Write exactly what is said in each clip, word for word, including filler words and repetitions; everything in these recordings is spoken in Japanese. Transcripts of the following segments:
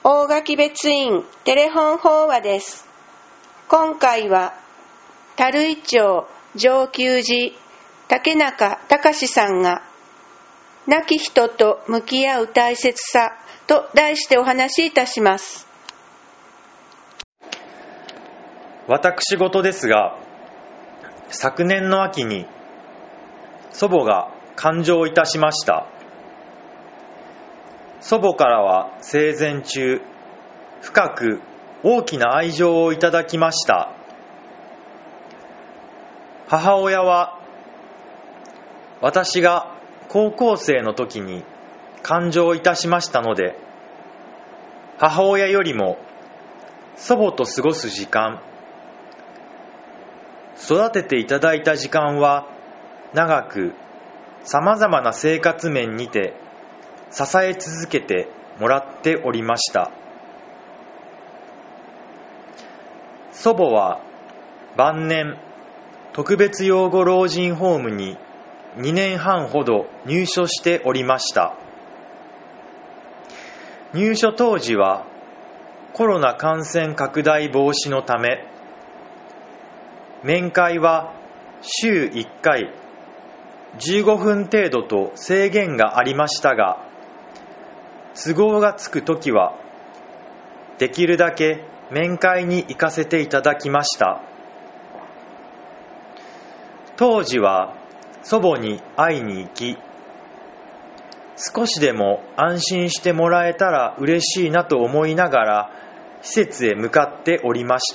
大垣別院テレフォン法話です。今回は樽井町上級寺竹中隆さんが亡き人と向き合う大切さと題してお話しいたします。 私事ですが、昨年の秋に祖母が誕生いたしました。祖母からは生前中、深く大きな愛情をいただきました。母親は私が高校生の時に誕生いたしましたので、母親よりも祖母と過ごす時間、育てていただいた時間は長く、さまざまな生活面にて支え続けてもらっておりました。祖母は晩年特別養護老人ホームににねんはんほど入所しておりました。入所当時はコロナ感染拡大防止のため、面会は週いっかいじゅうごふん程度と制限がありましたが、都合がつくときはできるだけ面会に行かせていただきました。当時は祖母に会いに行き、少しでも安心してもらえたら嬉しいなと思いながら施設へ向かっておりました。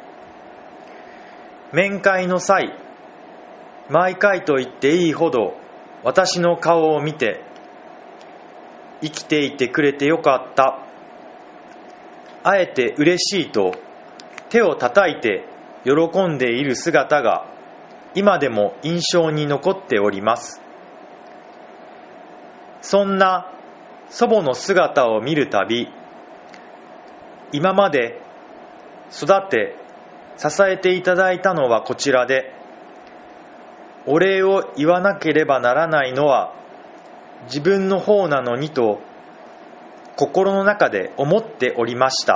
面会の際、毎回と言っていいほど私の顔を見て、生きていてくれてよかった、会えて嬉しいと手を叩いて喜んでいる姿が今でも印象に残っております。そんな祖母の姿を見るたび、今まで育て支えていただいたのはこちらで、お礼を言わなければならないのは自分の方なのにと心の中で思っておりました。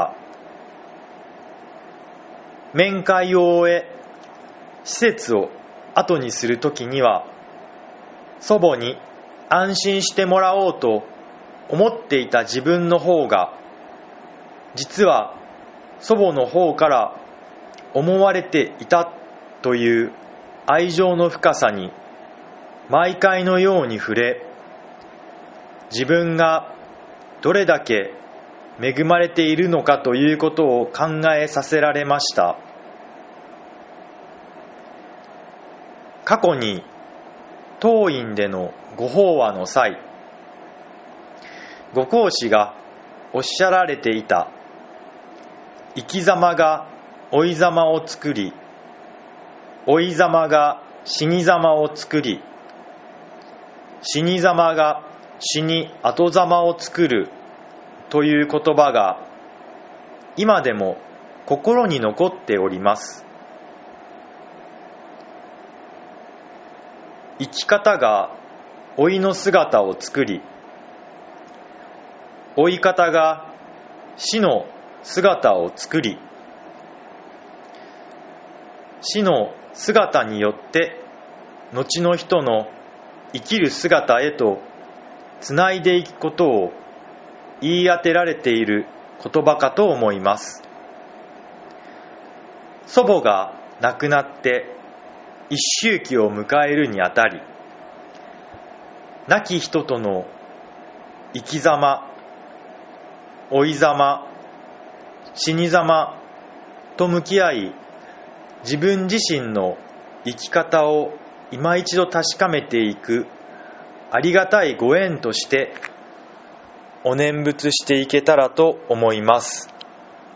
面会を終え、施設を後にするときには、祖母に安心してもらおうと思っていた自分の方が、実は祖母の方から思われていたという愛情の深さに毎回のように触れ、自分がどれだけ恵まれているのかということを考えさせられました。過去に当院でのご法話の際、ご講師がおっしゃられていた、生き様が老い様を作り、老い様が死に様を作り、死に様が死に後様を作るという言葉が今でも心に残っております。生き方が老いの姿を作り、老い方が死の姿を作り、死の姿によって後の人の生きる姿へとつないでいくことを言い当てられている言葉かと思います。祖母が亡くなって一周忌を迎えるにあたり、亡き人との生き様、老い様、死に様と向き合い、自分自身の生き方を今一度確かめていくありがたいご縁としてお念仏していけたらと思います。